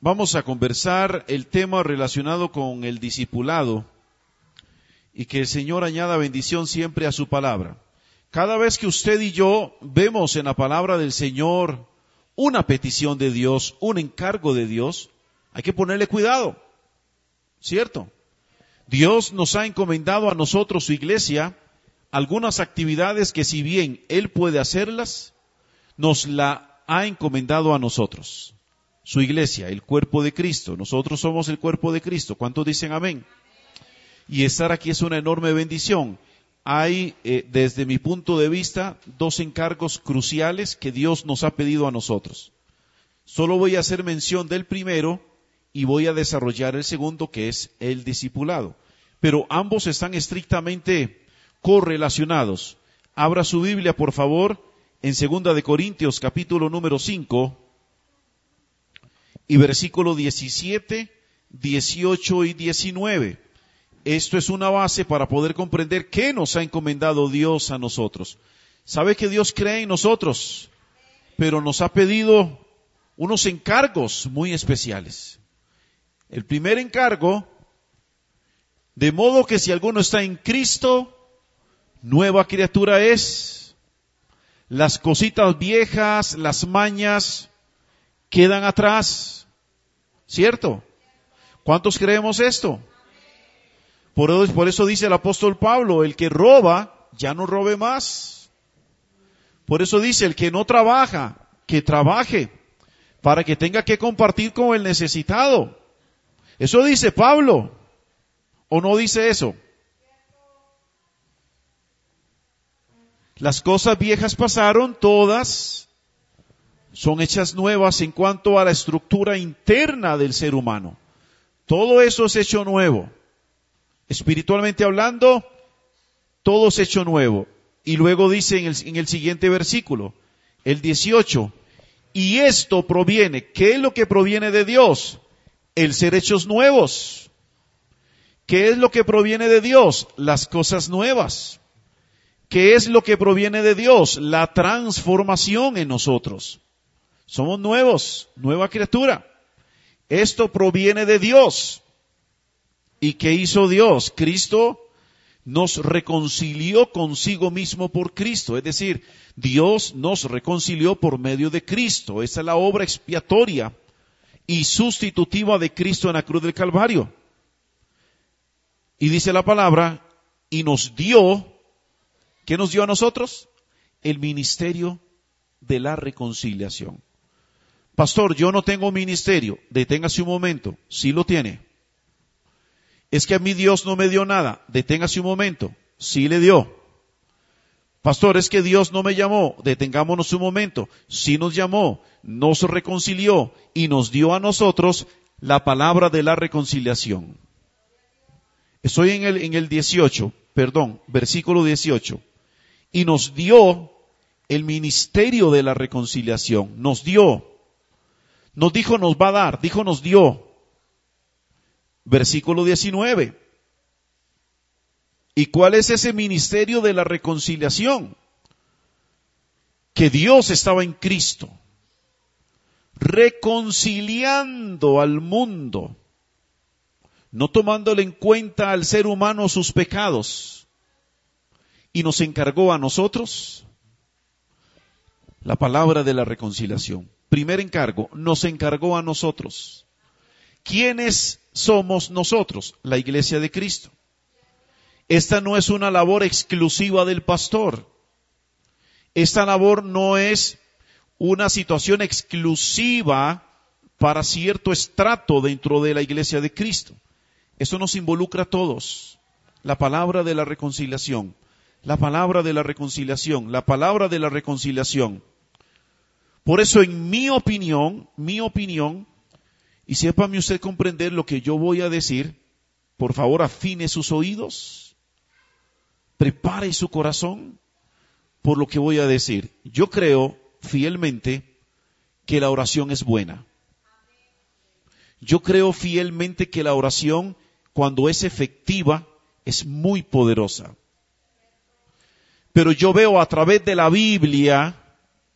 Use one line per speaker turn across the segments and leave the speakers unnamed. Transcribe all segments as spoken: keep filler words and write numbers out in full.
Vamos a conversar el tema relacionado con el discipulado y que el Señor añada bendición siempre a su palabra. Cada vez que usted y yo vemos en la palabra del Señor una petición de Dios, un encargo de Dios, hay que ponerle cuidado, ¿cierto? Dios nos ha encomendado a nosotros, su iglesia, algunas actividades que si bien Él puede hacerlas, nos la ha encomendado a nosotros. Su iglesia, el cuerpo de Cristo. Nosotros somos el cuerpo de Cristo. ¿Cuántos dicen amén? Y estar aquí es una enorme bendición. Hay, eh, desde mi punto de vista, dos encargos cruciales que Dios nos ha pedido a nosotros. Solo voy a hacer mención del primero y voy a desarrollar el segundo, que es el discipulado. Pero ambos están estrictamente correlacionados. Abra su Biblia, por favor, en Segunda de Corintios, capítulo número cinco, y versículo diecisiete, dieciocho y diecinueve. Esto es una base para poder comprender qué nos ha encomendado Dios a nosotros. ¿Sabe que Dios cree en nosotros? Pero nos ha pedido unos encargos muy especiales. El primer encargo, de modo que si alguno está en Cristo, nueva criatura es. Las cositas viejas, las mañas, quedan atrás, ¿cierto? ¿Cuántos creemos esto? Por, por eso dice el apóstol Pablo, el que roba, ya no robe más. Por eso dice, el que no trabaja, que trabaje, para que tenga que compartir con el necesitado. Eso dice Pablo, ¿o no dice eso? Las cosas viejas pasaron, todas son hechas nuevas en cuanto a la estructura interna del ser humano. Todo eso es hecho nuevo. Espiritualmente hablando, todo es hecho nuevo. Y luego dice en el, en el siguiente versículo, el dieciocho, y esto proviene, ¿qué es lo que proviene de Dios? El ser hechos nuevos. ¿Qué es lo que proviene de Dios? Las cosas nuevas. ¿Qué es lo que proviene de Dios? La transformación en nosotros. Somos nuevos, nueva criatura. Esto proviene de Dios. ¿Y qué hizo Dios? Cristo nos reconcilió consigo mismo por Cristo. Es decir, Dios nos reconcilió por medio de Cristo. Esa es la obra expiatoria y sustitutiva de Cristo en la cruz del Calvario. Y dice la palabra, y nos dio, ¿qué nos dio a nosotros? El ministerio de la reconciliación. Pastor, yo no tengo ministerio. Deténgase un momento. Sí lo tiene. Es que a mí Dios no me dio nada. Deténgase un momento. Sí le dio. Pastor, es que Dios no me llamó. Detengámonos un momento. Sí nos llamó, nos reconcilió y nos dio a nosotros la palabra de la reconciliación. Estoy en el, en el dieciocho, perdón, versículo dieciocho. Y nos dio el ministerio de la reconciliación. Nos dio. Nos dijo nos va a dar, dijo nos dio. Versículo diecinueve. ¿Y cuál es ese ministerio de la reconciliación? Que Dios estaba en Cristo, reconciliando al mundo, no tomándole en cuenta al ser humano sus pecados, y nos encargó a nosotros la palabra de la reconciliación. Primer encargo, nos encargó a nosotros. ¿Quiénes somos nosotros? La iglesia de Cristo. Esta no es una labor exclusiva del pastor. Esta labor no es una situación exclusiva para cierto estrato dentro de la iglesia de Cristo. Eso nos involucra a todos. La palabra de la reconciliación. La palabra de la reconciliación. La palabra de la reconciliación. Por eso, en mi opinión, mi opinión, y sépame usted comprender lo que yo voy a decir, por favor afine sus oídos, prepare su corazón por lo que voy a decir. Yo creo fielmente que la oración es buena. Yo creo fielmente que la oración, cuando es efectiva, es muy poderosa. Pero yo veo a través de la Biblia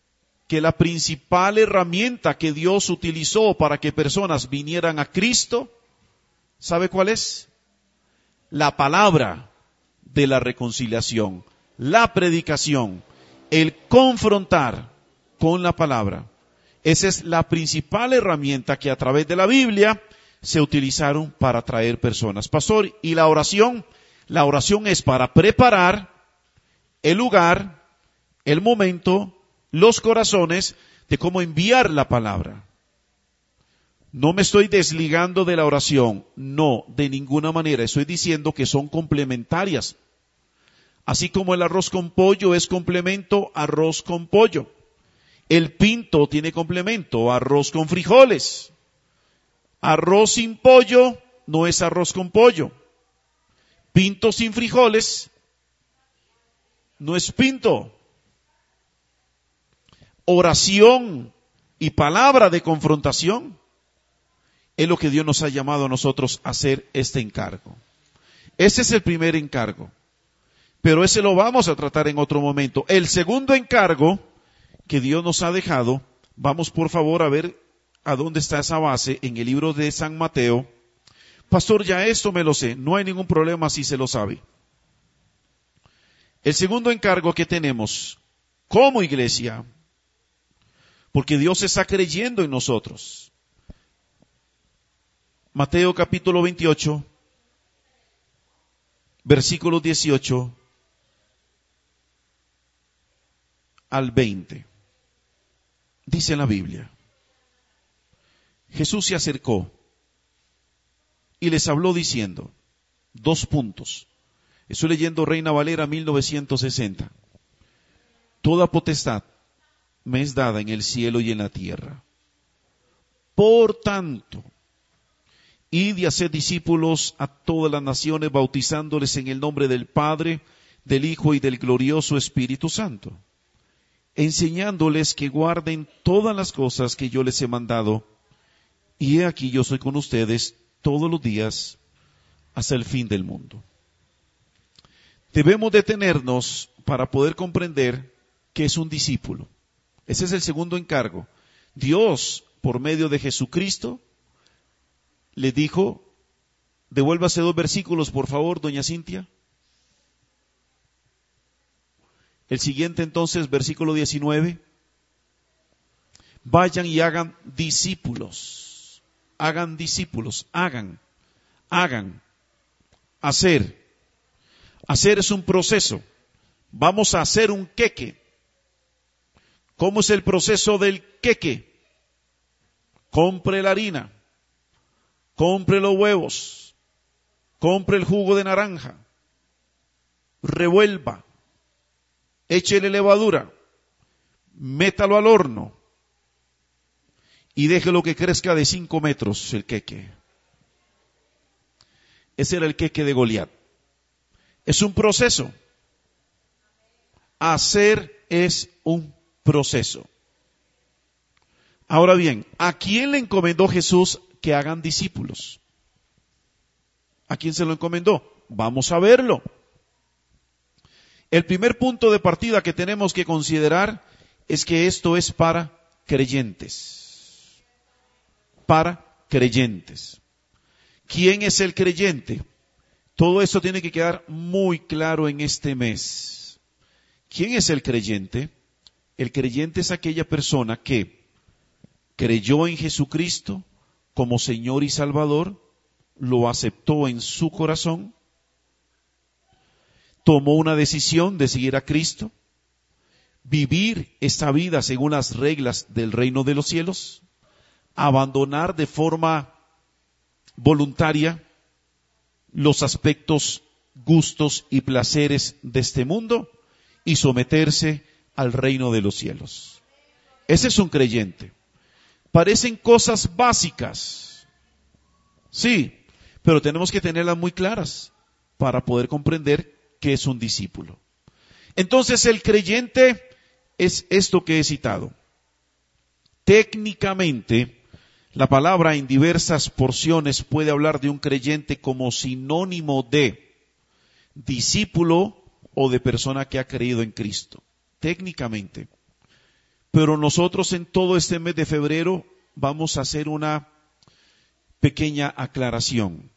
que la principal herramienta que Dios utilizó para que personas vinieran a Cristo, ¿sabe cuál es? La palabra de la reconciliación, la predicación, el confrontar con la palabra. Esa es la principal herramienta que a través de la Biblia se utilizaron para atraer personas. Pastor, ¿y la oración? La oración es para preparar el lugar, el momento, los corazones de cómo enviar la palabra. No me estoy desligando de la oración, no, de ninguna manera. Estoy diciendo que son complementarias. Así como el arroz con pollo es complemento, arroz con pollo. El pinto tiene complemento, arroz con frijoles. Arroz sin pollo no es arroz con pollo. Pinto sin frijoles no es pinto. Oración y palabra de confrontación es lo que Dios nos ha llamado a nosotros a hacer este encargo. Ese es el primer encargo, pero ese lo vamos a tratar en otro momento. El segundo encargo que Dios nos ha dejado, vamos por favor a ver a dónde está esa base en el libro de San Mateo. Pastor, ya esto me lo sé, no hay ningún problema si se lo sabe. El segundo encargo que tenemos como iglesia, porque Dios está creyendo en nosotros. Mateo capítulo veintiocho, versículos dieciocho al veinte. Dice la Biblia: Jesús se acercó y les habló diciendo, dos puntos. Estoy leyendo Reina Valera mil novecientos sesenta. Toda potestad me es dada en el cielo y en la tierra. Por tanto, id y haced discípulos a todas las naciones, bautizándoles en el nombre del Padre, del Hijo y del glorioso Espíritu Santo, enseñándoles que guarden todas las cosas que yo les he mandado. Y he aquí yo soy con ustedes todos los días hasta el fin del mundo. Debemos detenernos para poder comprender qué es un discípulo. Ese es el segundo encargo. Dios, por medio de Jesucristo, le dijo, devuélvase dos versículos, por favor, doña Cintia. El siguiente entonces, versículo diecinueve. Vayan y hagan discípulos. Hagan discípulos, hagan, hagan, hacer. Hacer es un proceso. Vamos a hacer un queque. ¿Cómo es el proceso del queque? Compre la harina, compre los huevos, compre el jugo de naranja, revuelva, échele levadura, métalo al horno y déjelo que crezca de cinco metros el queque. Ese era el queque de Goliat. Es un proceso. Hacer es un proceso. Ahora bien, ¿a quién le encomendó Jesús que hagan discípulos? ¿A quién se lo encomendó? Vamos a verlo. El primer punto de partida que tenemos que considerar es que esto es para creyentes. Para creyentes. ¿Quién es el creyente? Todo esto tiene que quedar muy claro en este mes. ¿Quién es el creyente? El creyente es aquella persona que creyó en Jesucristo como Señor y Salvador, lo aceptó en su corazón, tomó una decisión de seguir a Cristo, vivir esta vida según las reglas del reino de los cielos, abandonar de forma voluntaria los aspectos, gustos y placeres de este mundo y someterse al reino de los cielos. Ese es un creyente. Parecen cosas básicas, sí, pero tenemos que tenerlas muy claras para poder comprender qué es un discípulo. Entonces el creyente es esto que he citado. Técnicamente, la palabra en diversas porciones puede hablar de un creyente como sinónimo de discípulo o de persona que ha creído en Cristo. Técnicamente. Pero nosotros en todo este mes de febrero vamos a hacer una pequeña aclaración.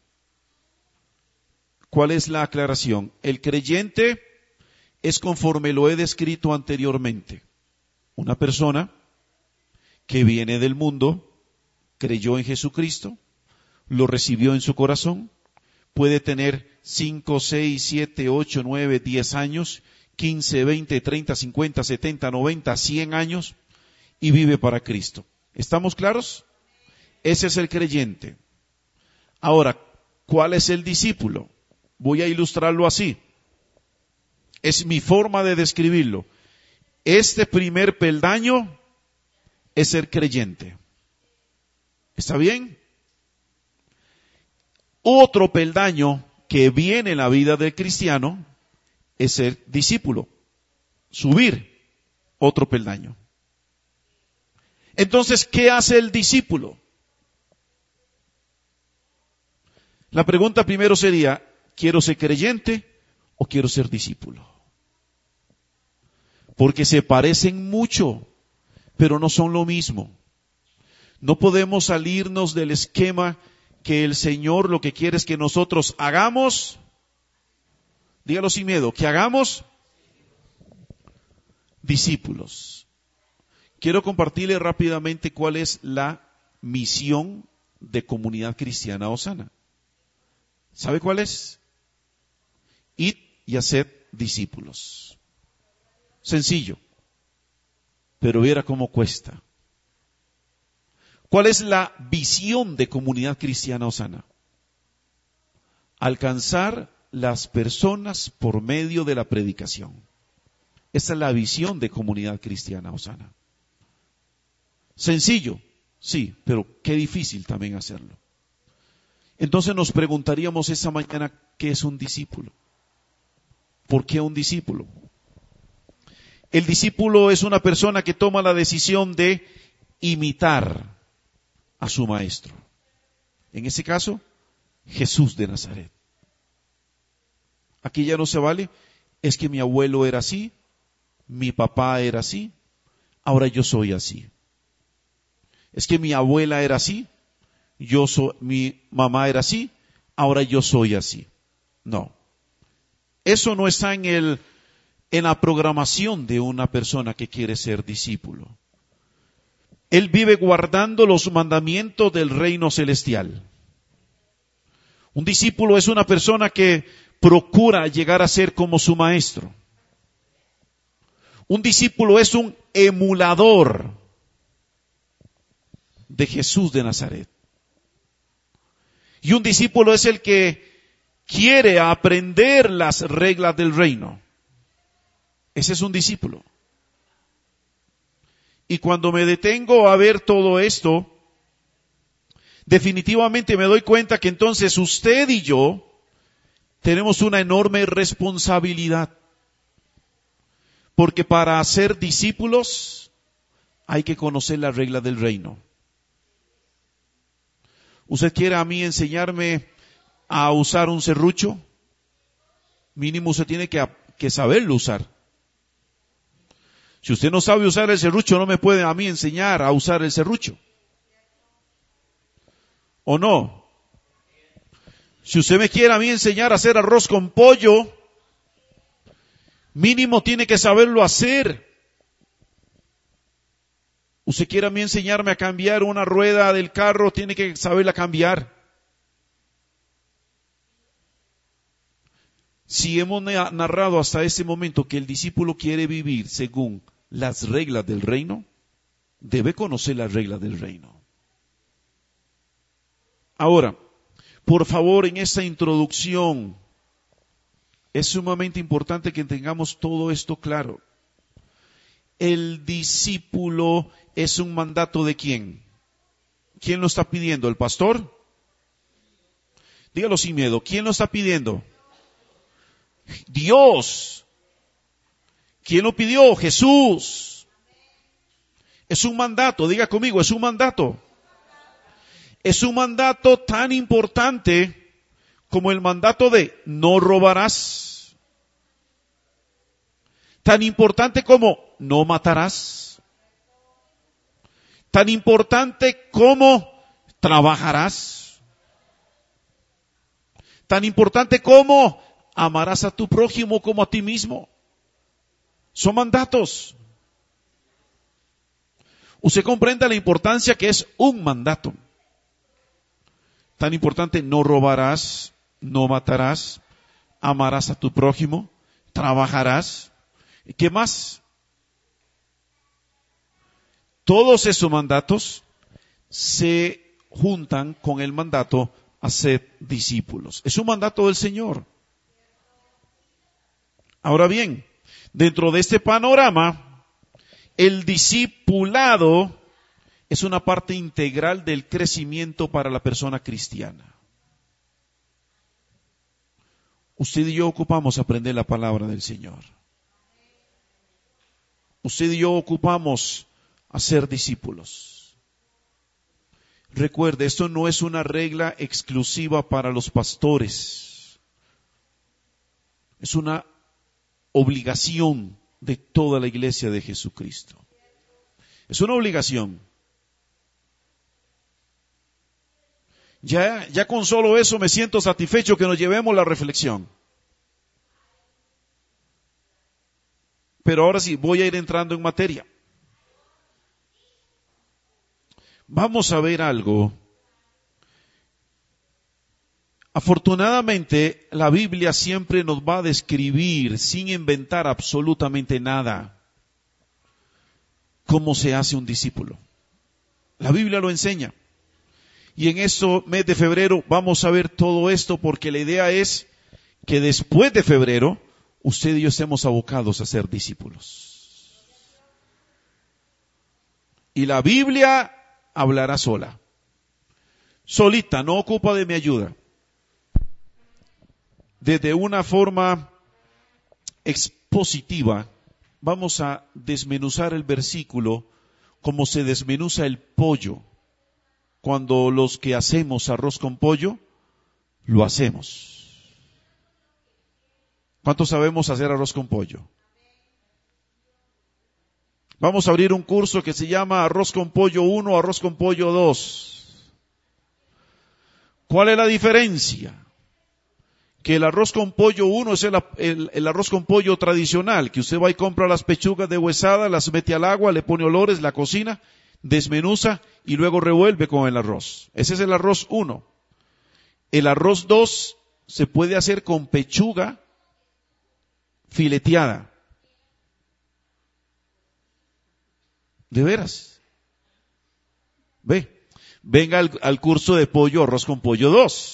¿Cuál es la aclaración? El creyente es conforme lo he descrito anteriormente. Una persona que viene del mundo, creyó en Jesucristo, lo recibió en su corazón, puede tener cinco, seis, siete, ocho, nueve, diez años, quince, veinte, treinta, cincuenta, setenta, noventa, cien años y vive para Cristo. ¿Estamos claros? Ese es el creyente. Ahora, ¿cuál es el discípulo? Voy a ilustrarlo así. Es mi forma de describirlo. Este primer peldaño es ser creyente. ¿Está bien? Otro peldaño que viene en la vida del cristiano es ser discípulo. Subir otro peldaño. Entonces, ¿qué hace el discípulo? La pregunta primero sería, ¿quiero ser creyente o quiero ser discípulo? Porque se parecen mucho, pero no son lo mismo. No podemos salirnos del esquema que el Señor lo que quiere es que nosotros hagamos, dígalo sin miedo, que hagamos discípulos. Quiero compartirle rápidamente cuál es la misión de Comunidad Cristiana Osana. ¿Sabe cuál es? Id y haced discípulos. Sencillo, pero viera cómo cuesta. ¿Cuál es la visión de Comunidad Cristiana Osana? Alcanzar las personas por medio de la predicación. Esa es la visión de Comunidad Cristiana Osana. Sencillo, sí, pero qué difícil también hacerlo. Entonces nos preguntaríamos esa mañana, ¿qué es un discípulo? ¿Por qué un discípulo? El discípulo es una persona que toma la decisión de imitar a su maestro. En ese caso, Jesús de Nazaret. Aquí ya no se vale, es que mi abuelo era así, mi papá era así, ahora yo soy así. Es que mi abuela era así, yo soy, mi mamá era así, ahora yo soy así. No. Eso no está en el, en la programación de una persona que quiere ser discípulo. Él vive guardando los mandamientos del reino celestial. Un discípulo es una persona que procura llegar a ser como su maestro. Un discípulo es un emulador de Jesús de Nazaret. Y un discípulo es el que quiere aprender las reglas del reino. Ese es un discípulo. Y cuando me detengo a ver todo esto, definitivamente me doy cuenta que entonces usted y yo tenemos una enorme responsabilidad. Porque para ser discípulos hay que conocer las reglas del reino. ¿Usted quiere a mí enseñarme a usar un serrucho? Mínimo usted tiene que, que saberlo usar. Si usted no sabe usar el serrucho, no me puede a mí enseñar a usar el serrucho. ¿O no? Si usted me quiere a mí enseñar a hacer arroz con pollo, mínimo tiene que saberlo hacer. Usted quiere a mí enseñarme a cambiar una rueda del carro, tiene que saberla cambiar. Si hemos narrado hasta este momento que el discípulo quiere vivir según las reglas del reino, debe conocer las reglas del reino. Ahora, por favor, en esta introducción, es sumamente importante que tengamos todo esto claro. El discípulo es un mandato de quién. ¿Quién lo está pidiendo? ¿El pastor? Dígalo sin miedo. ¿Quién lo está pidiendo? Dios. ¿Quién lo pidió? Jesús. Es un mandato, diga conmigo, es un mandato. Es un mandato tan importante como el mandato de no robarás. Tan importante como no matarás. Tan importante como trabajarás. Tan importante como amarás a tu prójimo como a ti mismo. Son mandatos. Usted comprende la importancia que es un mandato. Tan importante, no robarás, no matarás, amarás a tu prójimo, trabajarás. ¿Qué más? Todos esos mandatos se juntan con el mandato a ser discípulos. Es un mandato del Señor. Ahora bien, dentro de este panorama, el discipulado es una parte integral del crecimiento para la persona cristiana. Usted y yo ocupamos aprender la palabra del Señor. Usted y yo ocupamos a ser discípulos. Recuerde, esto no es una regla exclusiva para los pastores. Es una obligación de toda la iglesia de Jesucristo. Es una obligación. Ya, ya con solo eso me siento satisfecho que nos llevemos la reflexión. Pero ahora sí, voy a ir entrando en materia. Vamos a ver algo. Afortunadamente, la Biblia siempre nos va a describir, sin inventar absolutamente nada, cómo se hace un discípulo. La Biblia lo enseña. Y en este mes de febrero vamos a ver todo esto porque la idea es que después de febrero, usted y yo estemos abocados a ser discípulos. Y la Biblia hablará sola. Solita, no ocupa de mi ayuda. Desde una forma expositiva, vamos a desmenuzar el versículo como se desmenuza el pollo. Cuando los que hacemos arroz con pollo, lo hacemos. ¿Cuántos sabemos hacer arroz con pollo? Vamos a abrir un curso que se llama Arroz con Pollo uno, Arroz con Pollo dos. ¿Cuál es la diferencia? Que el arroz con pollo uno es el, el, el arroz con pollo tradicional, que usted va y compra las pechugas deshuesadas, las mete al agua, le pone olores, la cocina, desmenuza y luego revuelve con el arroz. Ese es el arroz uno. El arroz dos se puede hacer con pechuga fileteada. ¿De veras? Ve, venga al, al curso de pollo, arroz con pollo dos.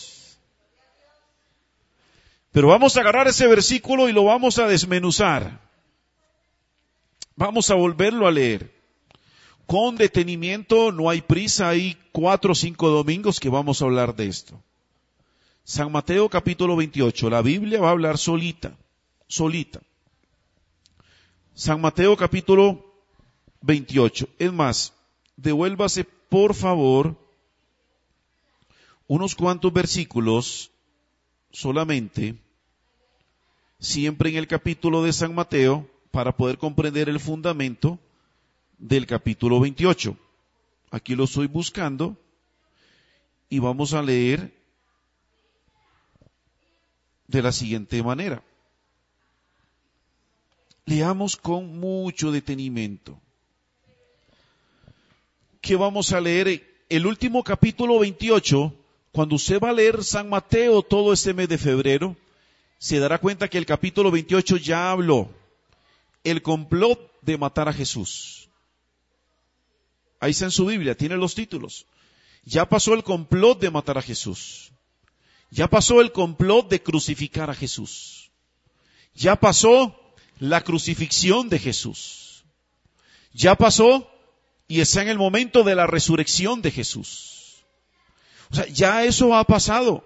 Pero vamos a agarrar ese versículo y lo vamos a desmenuzar. Vamos a volverlo a leer. Con detenimiento, no hay prisa, hay cuatro o cinco domingos que vamos a hablar de esto. San Mateo capítulo veintiocho, la Biblia va a hablar solita, solita. San Mateo capítulo veintiocho. Es más, devuélvase por favor unos cuantos versículos solamente, siempre en el capítulo de San Mateo, para poder comprender el fundamento del capítulo veintiocho. Aquí lo estoy buscando y vamos a leer de la siguiente manera. Leamos con mucho detenimiento. ¿Qué vamos a leer? El último capítulo veintiocho, cuando usted va a leer San Mateo todo este mes de febrero, se dará cuenta que el capítulo veintiocho ya habló el complot de matar a Jesús. Ahí está en su Biblia, tiene los títulos. Ya pasó el complot de matar a Jesús. Ya pasó el complot de crucificar a Jesús. Ya pasó la crucifixión de Jesús. Ya pasó y está en el momento de la resurrección de Jesús. O sea, ya eso ha pasado.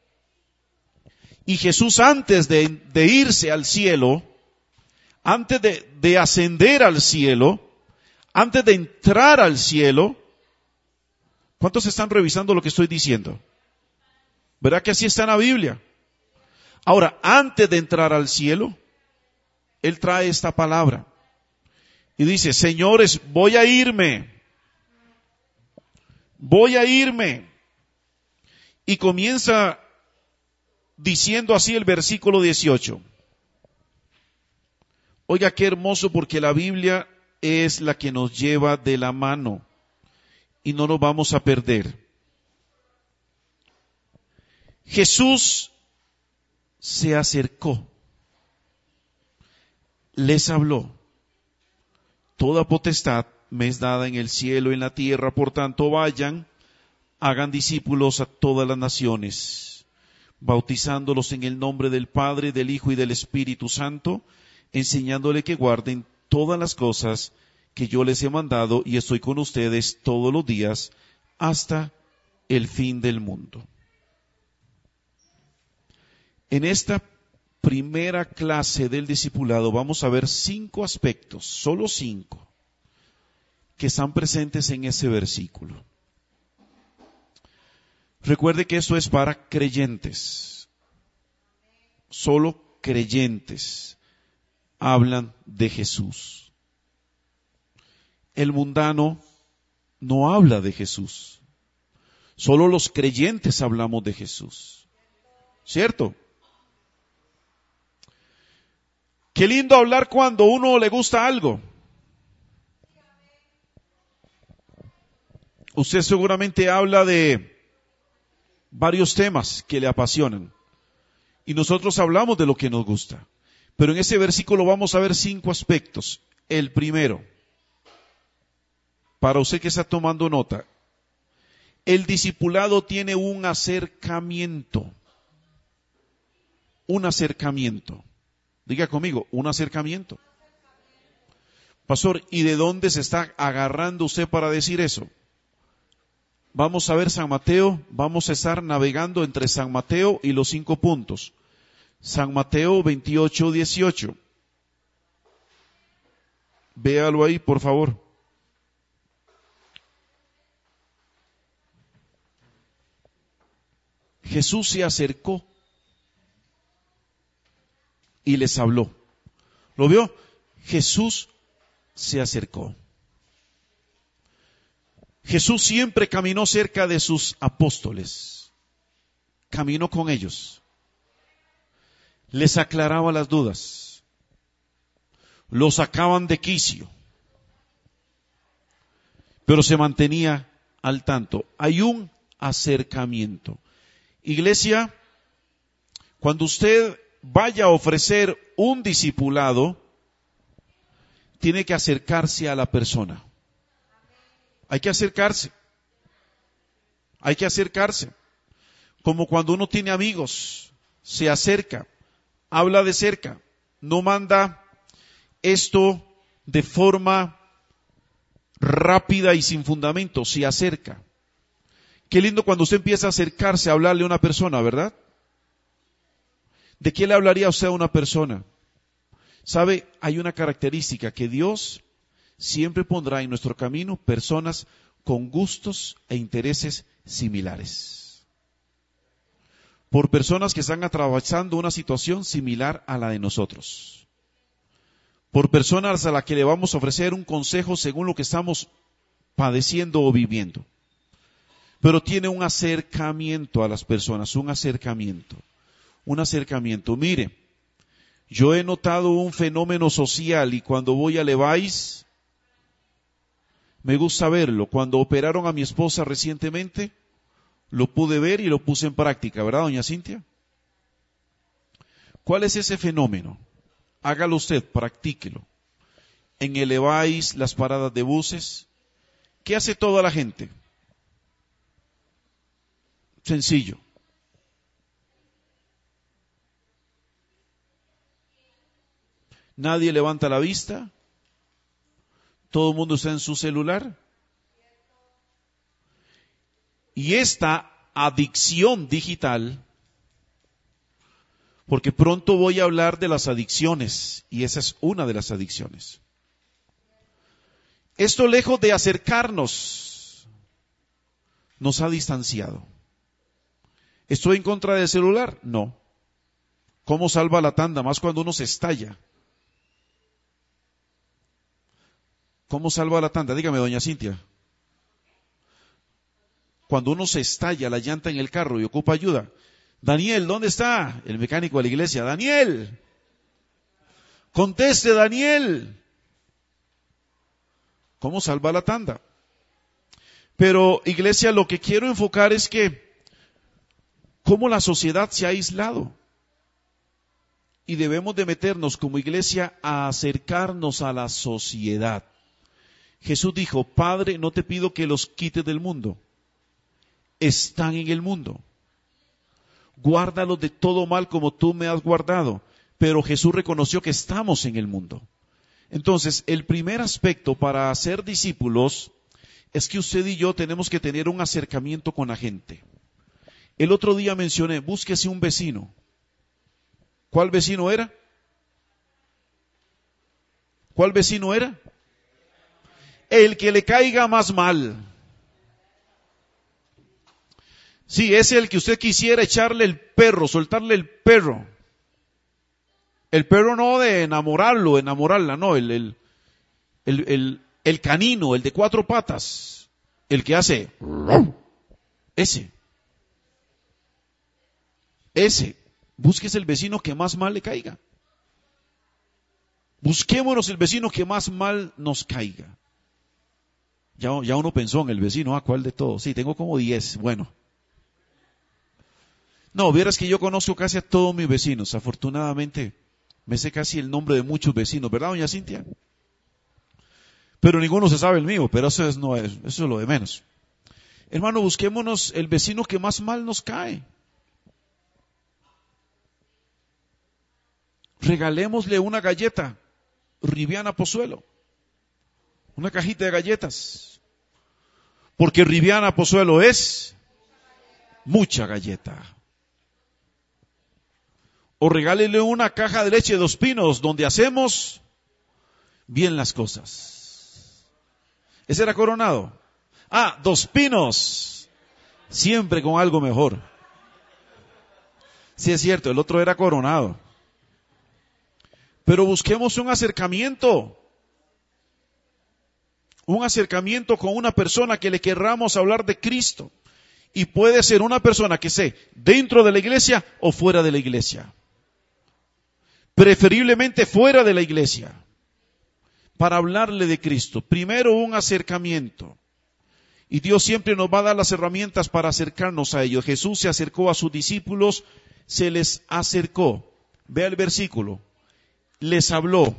Y Jesús, antes de, de irse al cielo, antes de, de ascender al cielo, antes de entrar al cielo, ¿cuántos están revisando lo que estoy diciendo? ¿Verdad que así está en la Biblia? Ahora, antes de entrar al cielo, Él trae esta palabra. Y dice, señores, voy a irme. voy a irme. Y comienza diciendo así el versículo dieciocho. Oiga, qué hermoso, porque la Biblia es la que nos lleva de la mano y no nos vamos a perder. Jesús se acercó, les habló. Toda potestad me es dada en el cielo y en la tierra, por tanto vayan, hagan discípulos a todas las naciones, bautizándolos en el nombre del Padre, del Hijo y del Espíritu Santo, enseñándole que guarden todas las cosas que yo les he mandado, y estoy con ustedes todos los días hasta el fin del mundo. En esta primera clase del discipulado vamos a ver cinco aspectos, solo cinco, que están presentes en ese versículo. Recuerde que esto es para creyentes. Solo creyentes hablan de Jesús. El mundano no habla de Jesús. Solo los creyentes hablamos de Jesús. ¿Cierto? Qué lindo hablar cuando a uno le gusta algo. Usted seguramente habla de varios temas que le apasionan. Y nosotros hablamos de lo que nos gusta. Pero en ese versículo vamos a ver cinco aspectos. El primero, para usted que está tomando nota, el discipulado tiene un acercamiento. Un acercamiento. Diga conmigo, un acercamiento. Pastor, ¿y de dónde se está agarrando usted para decir eso? Vamos a ver San Mateo, vamos a estar navegando entre San Mateo y los cinco puntos. San Mateo veintiocho, dieciocho. Véalo ahí, por favor. Jesús se acercó y les habló. ¿Lo vio? Jesús se acercó. Jesús siempre caminó cerca de sus apóstoles. Caminó con ellos. Les aclaraba las dudas. Los sacaban de quicio. Pero se mantenía al tanto. Hay un acercamiento. Iglesia, cuando usted vaya a ofrecer un discipulado, tiene que acercarse a la persona. Hay que acercarse. Hay que acercarse. Como cuando uno tiene amigos, se acerca, habla de cerca, no manda esto de forma rápida y sin fundamento, se acerca. Qué lindo cuando usted empieza a acercarse a hablarle a una persona, ¿verdad? ¿De qué le hablaría usted a una persona? ¿Sabe? Hay una característica que Dios siempre pondrá en nuestro camino personas con gustos e intereses similares. Por personas que están atravesando una situación similar a la de nosotros. Por personas a las que le vamos a ofrecer un consejo según lo que estamos padeciendo o viviendo. Pero tiene un acercamiento a las personas, un acercamiento. Un acercamiento. Mire, yo he notado un fenómeno social y cuando voy a Levi's, me gusta verlo. Cuando operaron a mi esposa recientemente, lo pude ver y lo puse en práctica, ¿verdad, doña Cintia? ¿Cuál es ese fenómeno? Hágalo usted, practíquelo. En el Levi's, las paradas de buses, ¿qué hace toda la gente? Sencillo. Nadie levanta la vista. Todo el mundo está en su celular. Y esta adicción digital, porque pronto voy a hablar de las adicciones, y esa es una de las adicciones. Esto, lejos de acercarnos, nos ha distanciado. ¿Estoy en contra del celular? No. ¿Cómo salva la tanda? Más cuando uno se estalla. ¿Cómo salva la tanda? Dígame, doña Cintia. cuando uno se estalla la llanta en el carro y ocupa ayuda. Daniel, ¿dónde está? El mecánico de la iglesia. Daniel, conteste, Daniel. ¿Cómo salva la tanda? Pero, iglesia, lo que quiero enfocar es que cómo la sociedad se ha aislado. Y debemos de meternos como iglesia a acercarnos a la sociedad. Jesús dijo, Padre, no te pido que los quites del mundo. Están en el mundo. Guárdalos de todo mal como tú me has guardado. Pero Jesús reconoció que estamos en el mundo. Entonces, el primer aspecto para ser discípulos es que usted y yo tenemos que tener un acercamiento con la gente. El otro día mencioné, búsquese un vecino. ¿Cuál vecino era? ¿Cuál vecino era? El que le caiga más mal. Sí, es el que usted quisiera echarle el perro, soltarle el perro. El perro no de enamorarlo, enamorarla, no, el, el, el, el, el canino, el de cuatro patas, el que hace ese. Ese. Búsquese el vecino que más mal le caiga. Busquémonos el vecino que más mal nos caiga. Ya, ya uno pensó en el vecino, ¿a cuál de todos? Sí, tengo como diez, bueno. No, vieras que yo conozco casi a todos mis vecinos, afortunadamente me sé casi el nombre de muchos vecinos, ¿verdad, doña Cintia? Pero ninguno se sabe el mío, pero eso es, no es, eso es lo de menos. Hermano, busquémonos el vecino que más mal nos cae. Regalémosle una galleta, Riviana Pozuelo, una cajita de galletas, porque Riviana Pozuelo es mucha galleta. O regálele una caja de leche de Dos Pinos, donde hacemos bien las cosas. ¿Ese era Coronado? Ah, Dos Pinos, siempre con algo mejor. Sí es cierto, el otro era Coronado. Pero busquemos un acercamiento, un acercamiento con una persona que le querramos hablar de Cristo. Y puede ser una persona que esté dentro de la iglesia o fuera de la iglesia. Preferiblemente fuera de la iglesia. Para hablarle de Cristo. Primero un acercamiento. Y Dios siempre nos va a dar las herramientas para acercarnos a ellos. Jesús se acercó a sus discípulos, se les acercó. Vea el versículo. Les habló.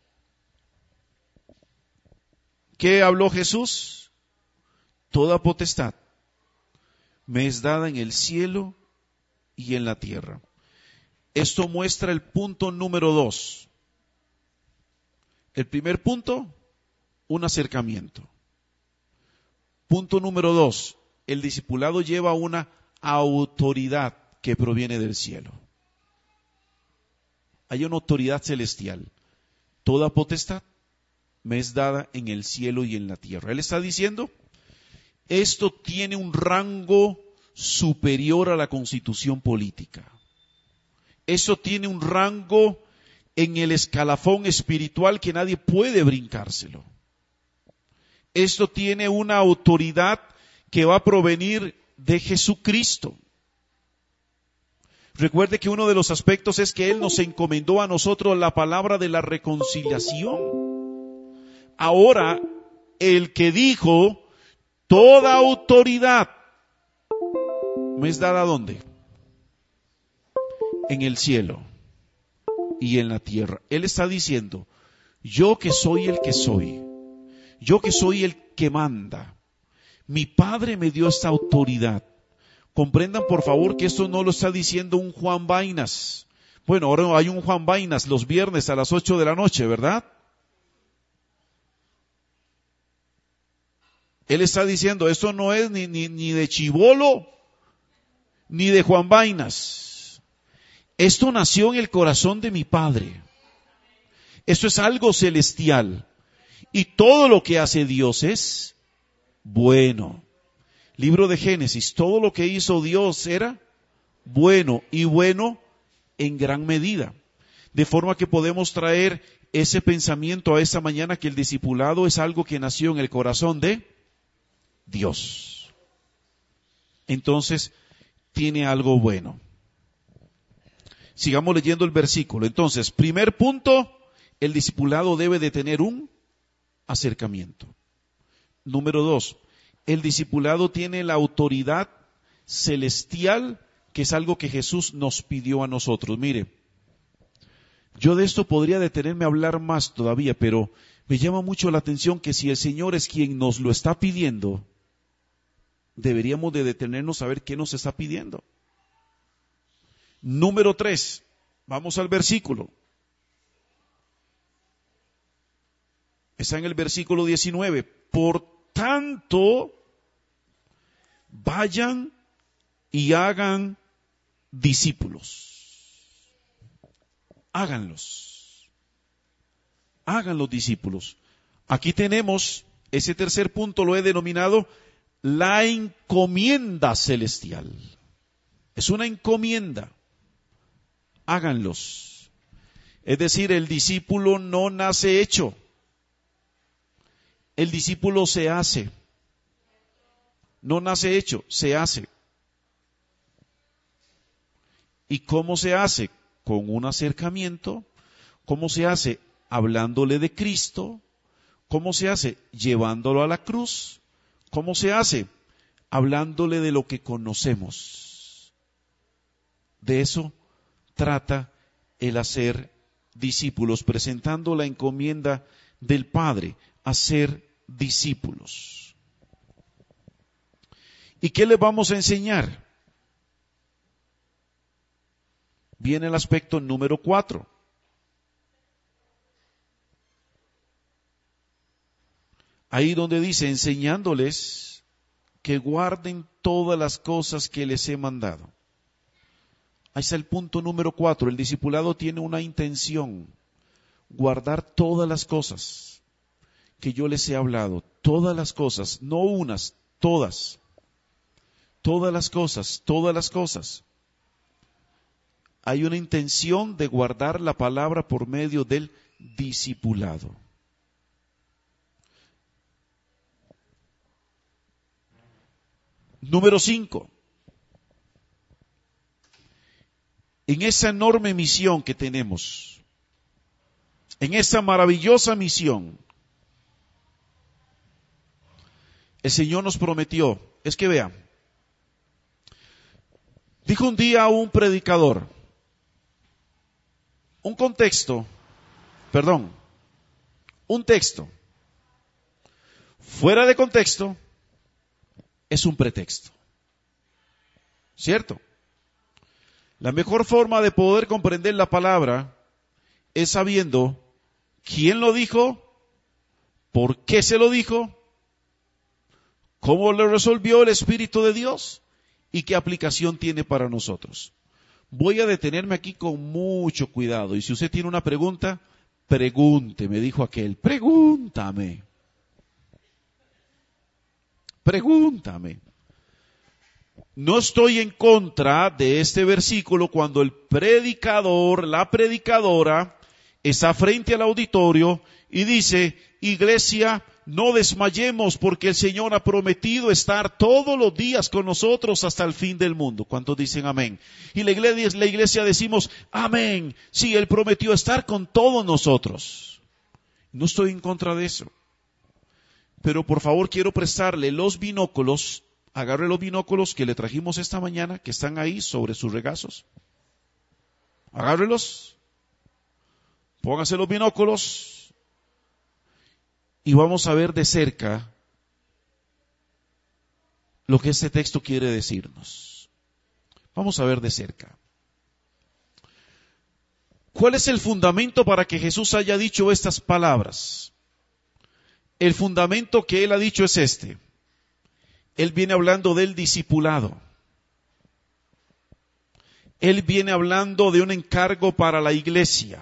¿Qué habló Jesús? Toda potestad me es dada en el cielo y en la tierra. Esto muestra el punto número dos. El primer punto, un acercamiento. Punto número dos, el discipulado lleva una autoridad que proviene del cielo. Hay una autoridad celestial. Toda potestad me es dada en el cielo y en la tierra. Él está diciendo, esto tiene un rango superior a la constitución política. Eso tiene un rango en el escalafón espiritual que nadie puede brincárselo. Esto tiene una autoridad que va a provenir de Jesucristo. Recuerde que uno de los aspectos es que Él nos encomendó a nosotros la palabra de la reconciliación. Ahora, el que dijo, toda autoridad me es dada ¿dónde? En el cielo y en la tierra. Él está diciendo, yo que soy el que soy, yo que soy el que manda, mi Padre me dio esta autoridad. Comprendan por favor que esto no lo está diciendo un Juan Vainas. Bueno, ahora hay un Juan Vainas los viernes a las ocho de la noche, ¿verdad? Él está diciendo, esto no es ni, ni, ni de chibolo, ni de Juan Vainas. Esto nació en el corazón de mi Padre. Esto es algo celestial. Y todo lo que hace Dios es bueno. Libro de Génesis, todo lo que hizo Dios era bueno y bueno en gran medida. De forma que podemos traer ese pensamiento a esta mañana que el discipulado es algo que nació en el corazón de Dios. entonces tiene algo bueno. Sigamos leyendo el versículo. Entonces, primer punto, el discipulado debe de tener un acercamiento. Número dos, el discipulado tiene la autoridad celestial, que es algo que Jesús nos pidió a nosotros. Mire, yo de esto podría detenerme a hablar más todavía, pero me llama mucho la atención que si el Señor es quien nos lo está pidiendo, deberíamos de detenernos a ver qué nos está pidiendo. Número tres, vamos al versículo. Está en el versículo diecinueve. Por tanto, vayan y hagan discípulos. Háganlos. Hagan los discípulos. Aquí tenemos, ese tercer punto lo he denominado la encomienda celestial. Es una encomienda. Háganlos. Es decir, el discípulo no nace hecho. El discípulo se hace. No nace hecho, se hace. ¿Y cómo se hace? Con un acercamiento. ¿Cómo se hace? Hablándole de Cristo. ¿Cómo se hace? Llevándolo a la cruz. ¿Cómo se hace? Hablándole de lo que conocemos. De eso trata el hacer discípulos, presentando la encomienda del Padre, hacer discípulos. ¿Y qué les vamos a enseñar? Viene el aspecto número cuatro. Ahí donde dice, enseñándoles que guarden todas las cosas que les he mandado. Ahí está el punto número cuatro. El discipulado tiene una intención, guardar todas las cosas que yo les he hablado, todas las cosas, no unas, todas, todas las cosas, todas las cosas. Hay una intención de guardar la palabra por medio del discipulado. Número cinco. En esa enorme misión que tenemos, en esa maravillosa misión, el Señor nos prometió, es que vean, dijo un día un predicador, un contexto, perdón, un texto, fuera de contexto, es un pretexto, ¿cierto? La mejor forma de poder comprender la palabra es sabiendo quién lo dijo, por qué se lo dijo, cómo lo resolvió el Espíritu de Dios y qué aplicación tiene para nosotros. Voy a detenerme aquí con mucho cuidado y si usted tiene una pregunta, pregunte, me dijo aquel, pregúntame, pregúntame. No estoy en contra de este versículo cuando el predicador, la predicadora, está frente al auditorio y dice, iglesia, no desmayemos porque el Señor ha prometido estar todos los días con nosotros hasta el fin del mundo. ¿Cuántos dicen amén? Y la iglesia, la iglesia decimos, amén. Sí, Él prometió estar con todos nosotros. No estoy en contra de eso. Pero por favor quiero prestarle los binóculos. Agarre los binóculos que le trajimos esta mañana, que están ahí sobre sus regazos. Agárrelos. Póngase los binóculos. Y vamos a ver de cerca lo que este texto quiere decirnos. Vamos a ver de cerca. ¿Cuál es el fundamento para que Jesús haya dicho estas palabras? El fundamento que Él ha dicho es este. Él viene hablando del discipulado. Él viene hablando de un encargo para la iglesia.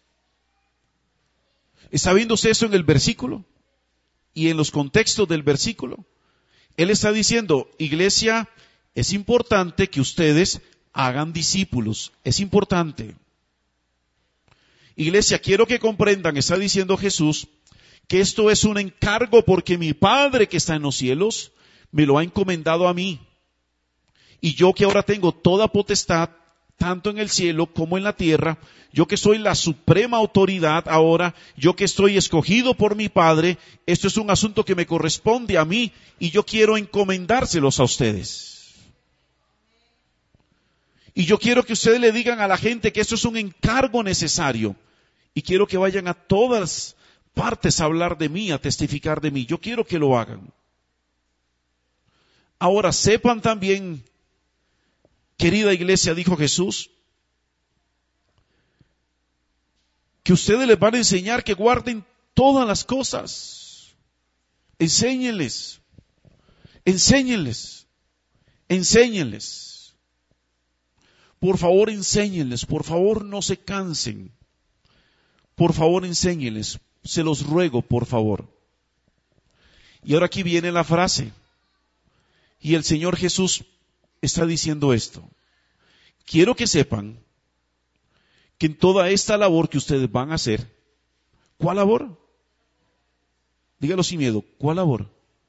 ¿Está viendo usted eso en el versículo? Y en los contextos del versículo. Él está diciendo, iglesia, es importante que ustedes hagan discípulos. Es importante. Iglesia, quiero que comprendan, está diciendo Jesús, que esto es un encargo porque mi Padre que está en los cielos me lo ha encomendado a mí. Y yo que ahora tengo toda potestad, tanto en el cielo como en la tierra, yo que soy la suprema autoridad ahora, yo que estoy escogido por mi Padre, esto es un asunto que me corresponde a mí y yo quiero encomendárselos a ustedes. Y yo quiero que ustedes le digan a la gente que esto es un encargo necesario y quiero que vayan a todas partes a hablar de mí, a testificar de mí. Yo quiero que lo hagan. Ahora sepan también, querida iglesia, dijo Jesús, que ustedes les van a enseñar que guarden todas las cosas. Enséñenles, enséñenles, enséñenles. Por favor, enséñenles, por favor, no se cansen. Por favor, enséñenles, se los ruego, por favor. Y ahora aquí viene la frase. Y el Señor Jesús está diciendo esto. Quiero que sepan que en toda esta labor que ustedes van a hacer, ¿cuál labor? Dígalo sin miedo, ¿cuál labor?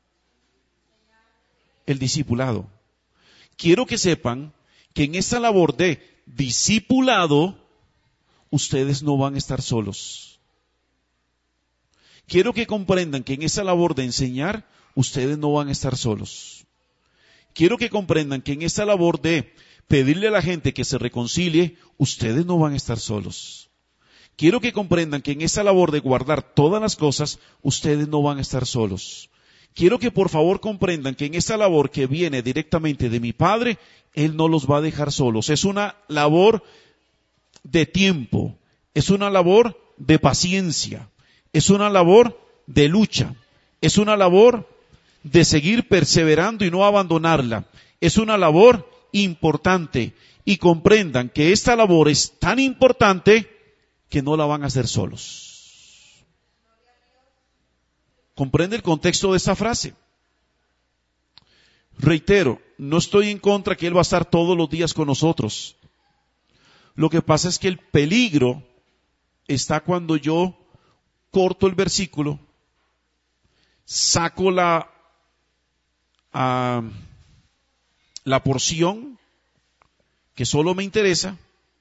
El discipulado. Quiero que sepan que en esta labor de discipulado, ustedes no van a estar solos. Quiero que comprendan que en esa labor de enseñar, ustedes no van a estar solos. Quiero que comprendan que en esta labor de pedirle a la gente que se reconcilie, ustedes no van a estar solos. Quiero que comprendan que en esta labor de guardar todas las cosas, ustedes no van a estar solos. Quiero que por favor comprendan que en esta labor que viene directamente de mi Padre, Él no los va a dejar solos. Es una labor de tiempo, es una labor de paciencia, es una labor de lucha, es una labor de seguir perseverando y no abandonarla. Es una labor importante y comprendan que esta labor es tan importante que no la van a hacer solos. ¿Comprende el contexto de esta frase? Reitero, no estoy en contra que Él va a estar todos los días con nosotros. Lo que pasa es que el peligro está cuando yo corto el versículo, saco la a la porción que solo me interesa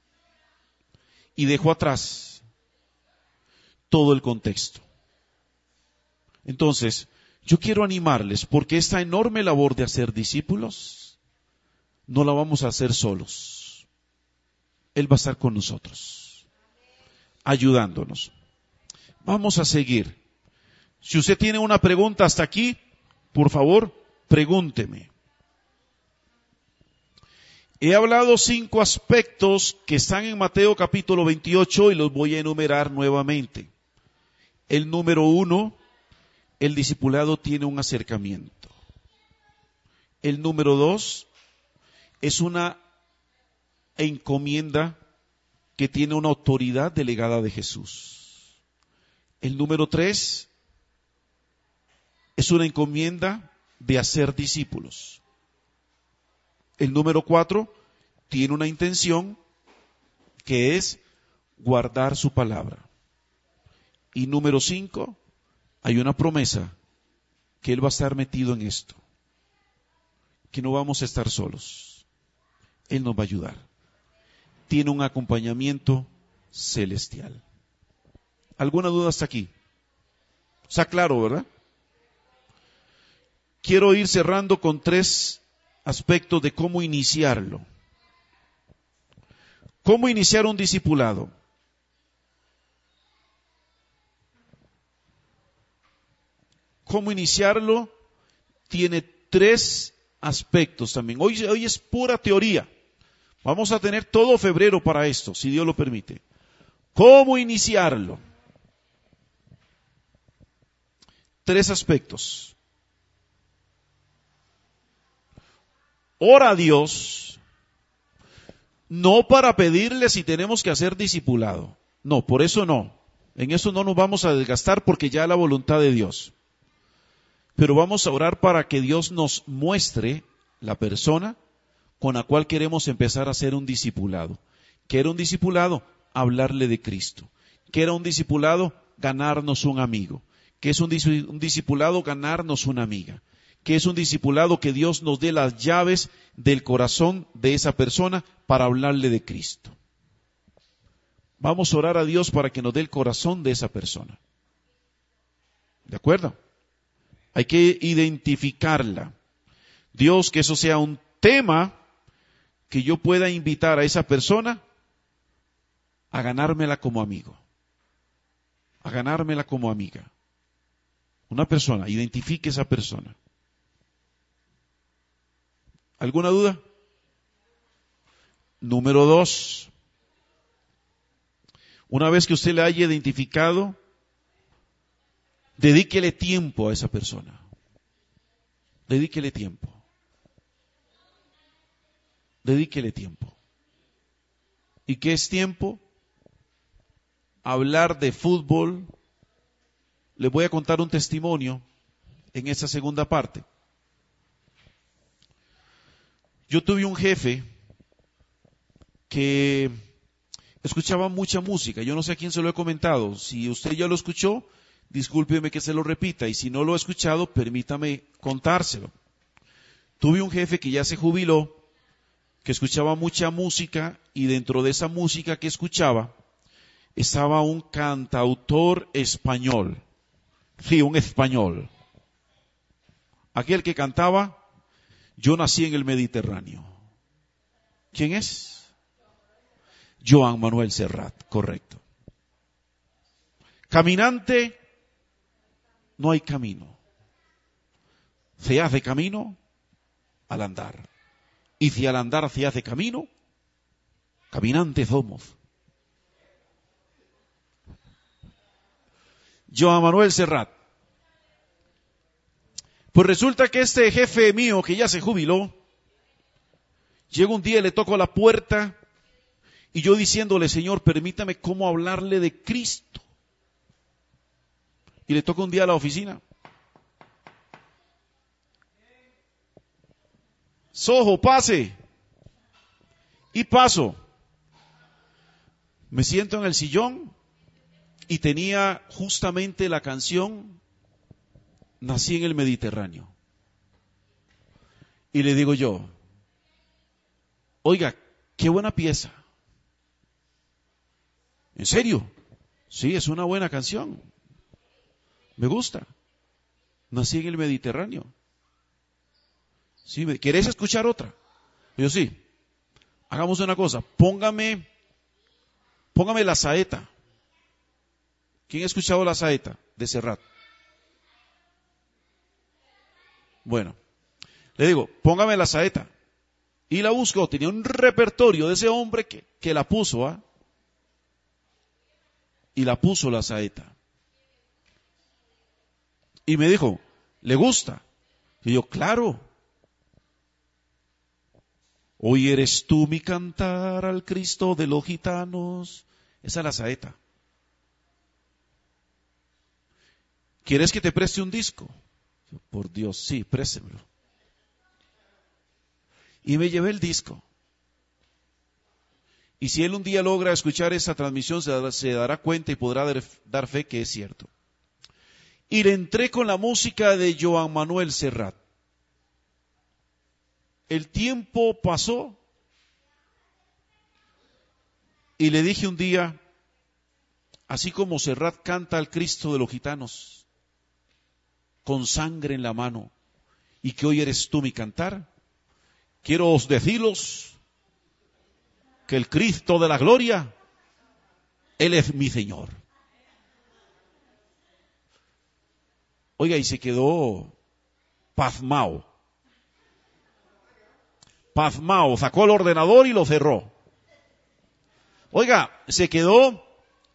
y dejo atrás todo el contexto. Entonces, yo quiero animarles porque esta enorme labor de hacer discípulos no la vamos a hacer solos. Él va a estar con nosotros, ayudándonos. Vamos a seguir. Si usted tiene una pregunta hasta aquí, por favor, pregúnteme. He hablado cinco aspectos que están en Mateo capítulo veintiocho y los voy a enumerar nuevamente. El número uno, el discipulado tiene un acercamiento. El número dos, es una encomienda que tiene una autoridad delegada de Jesús. El número tres, es una encomienda de hacer discípulos. El número cuatro tiene una intención que es guardar su palabra. Y número cinco, hay una promesa que Él va a estar metido en esto, que no vamos a estar solos. Él nos va a ayudar. Tiene un acompañamiento celestial. ¿Alguna duda hasta aquí? Está claro, ¿verdad? Quiero ir cerrando con tres aspectos de cómo iniciarlo. ¿Cómo iniciar un discipulado? ¿Cómo iniciarlo? Tiene tres aspectos también. Hoy, hoy es pura teoría. Vamos a tener todo febrero para esto, si Dios lo permite. ¿Cómo iniciarlo? Tres aspectos. Ora a Dios, no para pedirle si tenemos que hacer discipulado. No, por eso no. En eso no nos vamos a desgastar porque ya es la voluntad de Dios. Pero vamos a orar para que Dios nos muestre la persona con la cual queremos empezar a hacer un discipulado. ¿Qué era un discipulado? Hablarle de Cristo. ¿Qué era un discipulado? Ganarnos un amigo. ¿Qué es un, dis- un discipulado? Ganarnos una amiga. que es un discipulado que Dios nos dé las llaves del corazón de esa persona para hablarle de Cristo. Vamos a orar a Dios para que nos dé el corazón de esa persona. ¿De acuerdo? Hay que identificarla. Dios, que eso sea un tema que yo pueda invitar a esa persona a ganármela como amigo, a ganármela como amiga. Una persona, identifique esa persona. ¿Alguna duda? Número dos. Una vez que usted le haya identificado, dedíquele tiempo a esa persona. Dedíquele tiempo. Dedíquele tiempo. ¿Y qué es tiempo? Hablar de fútbol. Les voy a contar un testimonio en esa segunda parte. Yo tuve un jefe que escuchaba mucha música. Yo no sé a quién se lo he comentado. Si usted ya lo escuchó, discúlpeme que se lo repita. Y si no lo ha escuchado, permítame contárselo. Tuve un jefe que ya se jubiló, que escuchaba mucha música, y dentro de esa música que escuchaba estaba un cantautor español. Sí, un español. Aquel que cantaba Yo nací en el Mediterráneo. ¿Quién es? Joan Manuel Serrat, correcto. Caminante, no hay camino. Se hace camino al andar. Y si al andar se hace camino, caminantes somos. Joan Manuel Serrat. Pues resulta que este jefe mío, que ya se jubiló, llega un día y le toco la puerta, y yo diciéndole, Señor, permítame cómo hablarle de Cristo. Y le toco un día a la oficina. Sojo, pase. Y paso. Me siento en el sillón y tenía justamente la canción Nací en el Mediterráneo. Y le digo yo, oiga, qué buena pieza. ¿En serio? Sí, es una buena canción. Me gusta. Nací en el Mediterráneo. Sí, ¿querés escuchar otra? Yo sí. Hagamos una cosa, póngame, póngame La Saeta. ¿Quién ha escuchado La Saeta de Serrat? Bueno, le digo, póngame La Saeta. Y la busco, tenía un repertorio de ese hombre que, que la puso, ¿ah? Y la puso La Saeta. Y me dijo, ¿le gusta? Y yo, claro. Hoy eres tú mi cantar al Cristo de los gitanos. Esa es La Saeta. ¿Quieres que te preste un disco? Por Dios, sí, préstemelo. Y me llevé el disco. Y si él un día logra escuchar esa transmisión, se dará, se dará cuenta y podrá dar, dar fe que es cierto. Y le entré con la música de Joan Manuel Serrat. El tiempo pasó y le dije un día, así como Serrat canta al Cristo de los gitanos, con sangre en la mano, y que hoy eres tú mi cantar, quiero os deciros que el Cristo de la gloria, Él es mi Señor. Oiga, y se quedó pasmao. Pasmao, sacó el ordenador y lo cerró. Oiga, se quedó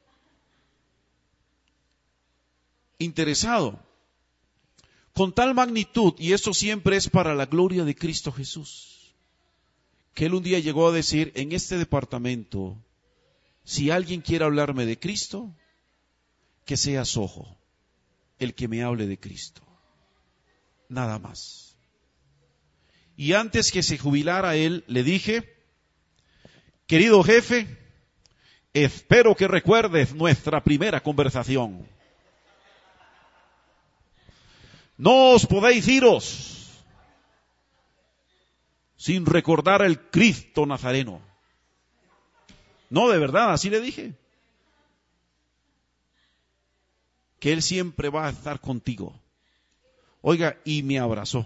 interesado. Con tal magnitud, y eso siempre es para la gloria de Cristo Jesús, que él un día llegó a decir, en este departamento, si alguien quiere hablarme de Cristo, que sea Sojo, el que me hable de Cristo. Nada más. Y antes que se jubilara él, le dije, querido jefe, espero que recuerdes nuestra primera conversación. No os podéis iros sin recordar al Cristo Nazareno. No, de verdad, así le dije. Que Él siempre va a estar contigo. Oiga, y me abrazó.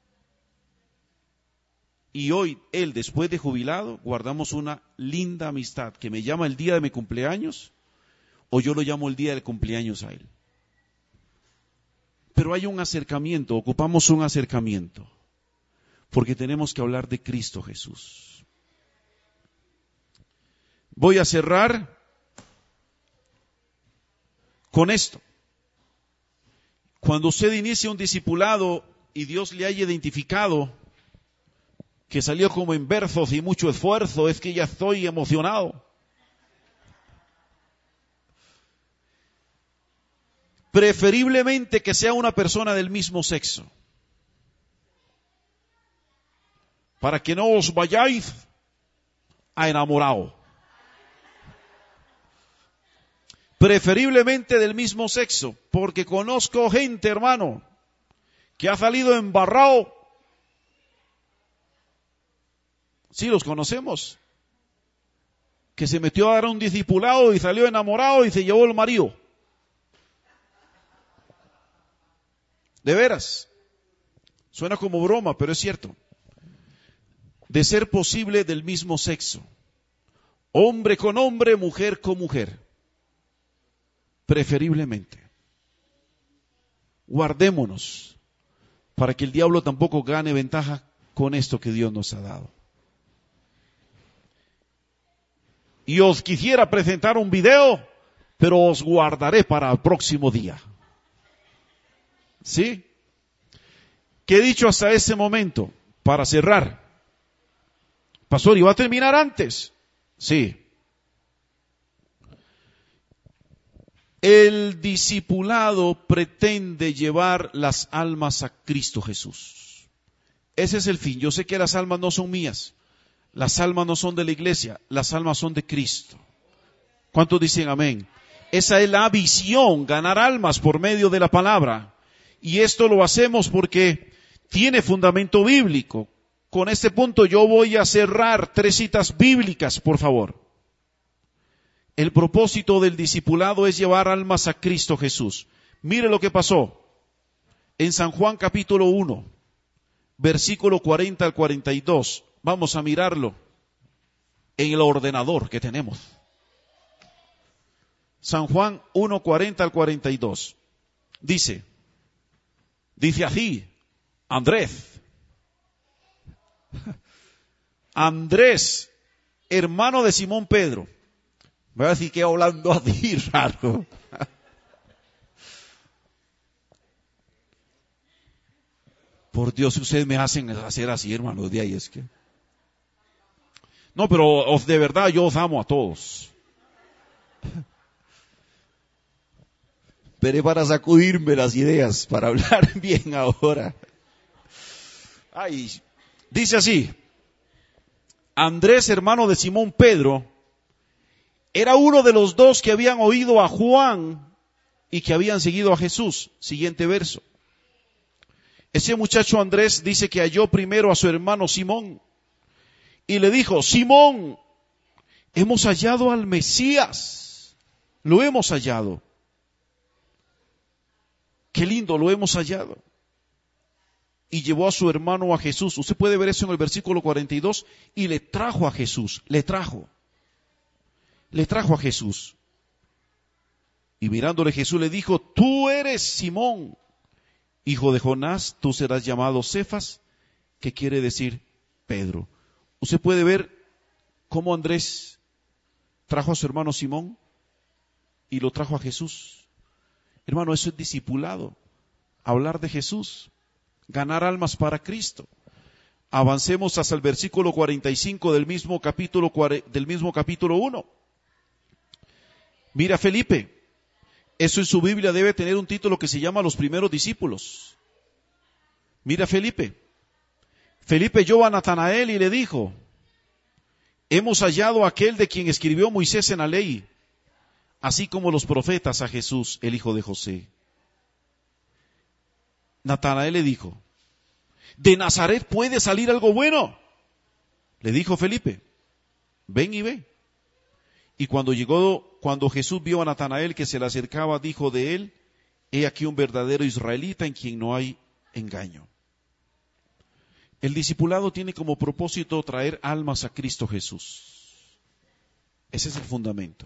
Y hoy, Él, después de jubilado, guardamos una linda amistad, que me llama el día de mi cumpleaños, o yo lo llamo el día del cumpleaños a Él. Pero hay un acercamiento, ocupamos un acercamiento, porque tenemos que hablar de Cristo Jesús. Voy a cerrar con esto. Cuando usted inicia un discipulado y Dios le haya identificado que salió como en versos y mucho esfuerzo, es que ya estoy emocionado. Preferiblemente que sea una persona del mismo sexo, para que no os vayáis a enamorado. Preferiblemente del mismo sexo, porque conozco gente, hermano, que ha salido embarrado. Sí, los conocemos. Que se metió a dar un discipulado y salió enamorado y se llevó el marido. De veras. Suena como broma, pero es cierto. De ser posible del mismo sexo. Hombre con hombre, mujer con mujer. Preferiblemente. Guardémonos para que el diablo tampoco gane ventaja con esto que Dios nos ha dado. Y os quisiera presentar un video, pero os guardaré para el próximo día. ¿Sí? ¿Qué he dicho hasta ese momento? Para cerrar. Pastor, ¿y va a terminar antes? Sí. El discipulado pretende llevar las almas a Cristo Jesús. Ese es el fin. Yo sé que las almas no son mías. Las almas no son de la iglesia. Las almas son de Cristo. ¿Cuántos dicen amén? Esa es la visión, ganar almas por medio de la palabra. Y esto lo hacemos porque tiene fundamento bíblico. Con este punto yo voy a cerrar tres citas bíblicas, por favor. El propósito del discipulado es llevar almas a Cristo Jesús. Mire lo que pasó en San Juan capítulo uno, versículo cuarenta al cuarenta y dos. Vamos a mirarlo en el ordenador que tenemos. San Juan uno, cuarenta al cuarenta y dos. Dice, dice así, Andrés. Andrés, hermano de Simón Pedro. Me va a decir que hablando así raro. Por Dios, ustedes me hacen hacer así, hermanos, de ahí es que. No, pero os, de verdad yo os amo a todos. Pero para sacudirme las ideas, para hablar bien ahora. Ay, dice así, Andrés, hermano de Simón Pedro, era uno de los dos que habían oído a Juan y que habían seguido a Jesús. Siguiente verso. Ese muchacho Andrés dice que halló primero a su hermano Simón y le dijo, Simón, hemos hallado al Mesías. Lo hemos hallado. Qué lindo, lo hemos hallado. Y llevó a su hermano a Jesús. Usted puede ver eso en el versículo cuarenta y dos. Y le trajo a Jesús. Le trajo. Le trajo a Jesús. Y mirándole Jesús le dijo, tú eres Simón, hijo de Jonás, tú serás llamado Cefas, que quiere decir Pedro. Usted puede ver cómo Andrés trajo a su hermano Simón y lo trajo a Jesús. Hermano, eso es discipulado. Hablar de Jesús. Ganar almas para Cristo. Avancemos hasta el versículo cuarenta y cinco del mismo capítulo, del mismo capítulo uno. Mira Felipe. Eso en su Biblia debe tener un título que se llama Los primeros discípulos. Mira Felipe. Felipe llamó a Natanael y le dijo, hemos hallado a aquel de quien escribió Moisés en la ley, así como los profetas, a Jesús, el hijo de José. Natanael le dijo, ¿de Nazaret puede salir algo bueno? Le dijo Felipe, ven y ve. Y cuando llegó, cuando Jesús vio a Natanael que se le acercaba, dijo de él, he aquí un verdadero israelita en quien no hay engaño. El discipulado tiene como propósito traer almas a Cristo Jesús. Ese es el fundamento.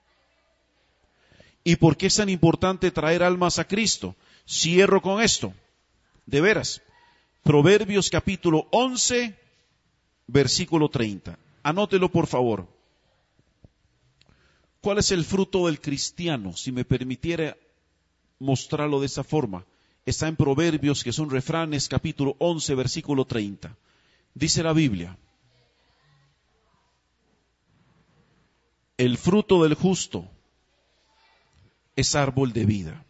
¿Y por qué es tan importante traer almas a Cristo? Cierro con esto. De veras. Proverbios capítulo once, versículo treinta. Anótelo por favor. ¿Cuál es el fruto del cristiano? Si me permitiera mostrarlo de esa forma. Está en Proverbios, que son refranes, capítulo once, versículo treinta. Dice la Biblia, el fruto del justo es árbol de vida,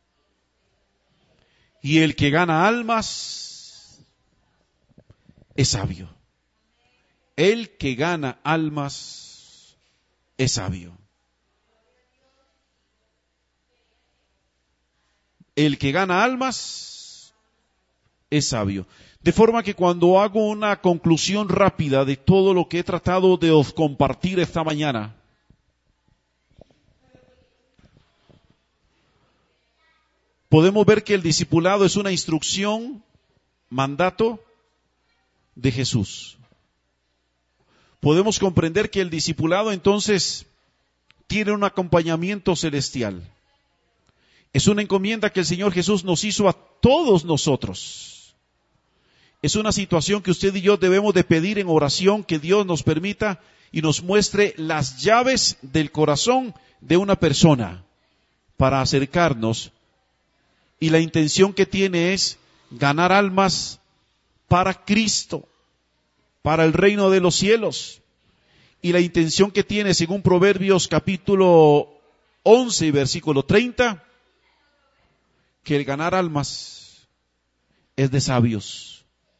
y el que gana almas es sabio. El que gana almas es sabio. El que gana almas es sabio. De forma que cuando hago una conclusión rápida de todo lo que he tratado de os compartir esta mañana, podemos ver que el discipulado es una instrucción, mandato de Jesús. Podemos comprender que el discipulado entonces tiene un acompañamiento celestial. Es una encomienda que el Señor Jesús nos hizo a todos nosotros. Es una situación que usted y yo debemos de pedir en oración, que Dios nos permita y nos muestre las llaves del corazón de una persona para acercarnos. Y la intención que tiene es ganar almas para Cristo, para el reino de los cielos. Y la intención que tiene, según Proverbios capítulo once, versículo treinta, que el ganar almas es de sabios.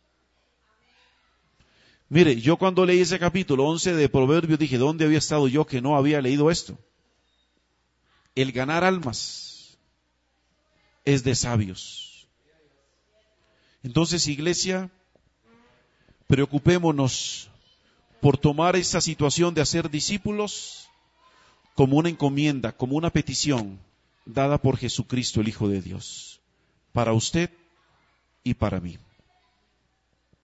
Mire, yo cuando leí ese capítulo once de Proverbios dije, ¿dónde había estado yo que no había leído esto? El ganar almas es de sabios. Entonces, iglesia, preocupémonos por tomar esa situación de hacer discípulos como una encomienda, como una petición dada por Jesucristo, el Hijo de Dios, para usted y para mí.